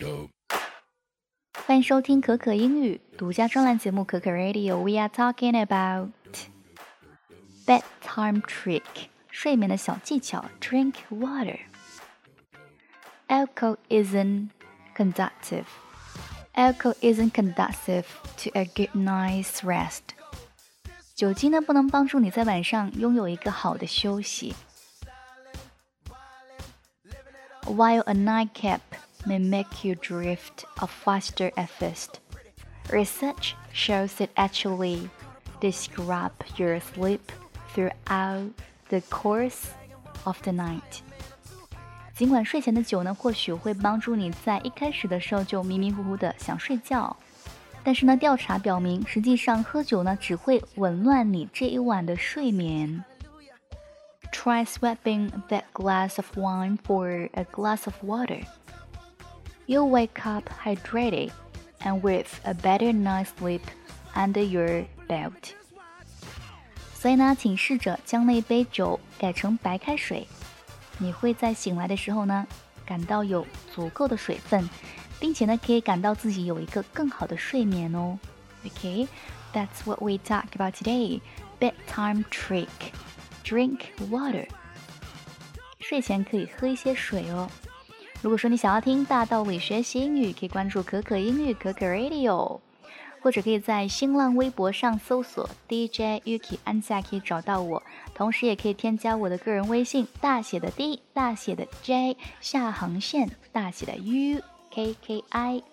欢迎收听可可英语独家专栏节目可可 Radio。We are talking about bedtime trick， 睡眠的小技巧。Drink water. Alcohol isn't conducive. Alcohol isn't conducive to a good night's rest. 酒精呢不能帮助你在晚上拥有一个好的休息。While a nightcap may make you drift off faster at first, research shows it actually disrupts your sleep throughout the course of the night. 尽管睡前的酒呢，或许会帮助你在一开始的时候就迷迷糊糊的想睡觉，但是呢，调查表明，实际上喝酒呢只会紊乱你这一晚的睡眠。Try swapping that glass of wine for a glass of water. You'll wake up hydrated and with a better night's sleep under your belt. 所以呢，请试着将那杯酒改成白开水，你会在醒来的时候呢，感到有足够的水分，并且呢，可以感到自己有一个更好的睡眠哦。Okay, that's what we talked about today. Bedtime trick. Drink water. 睡前可以喝一些水哦。如果说你想要听大道理学习英语，可以关注可可英语可可 Radio， 或者可以在新浪微博上搜索 DJ Yuki 安夏可以找到我，同时也可以添加我的个人微信，大写的 D 大写的 J 下横线大写的 UKKI。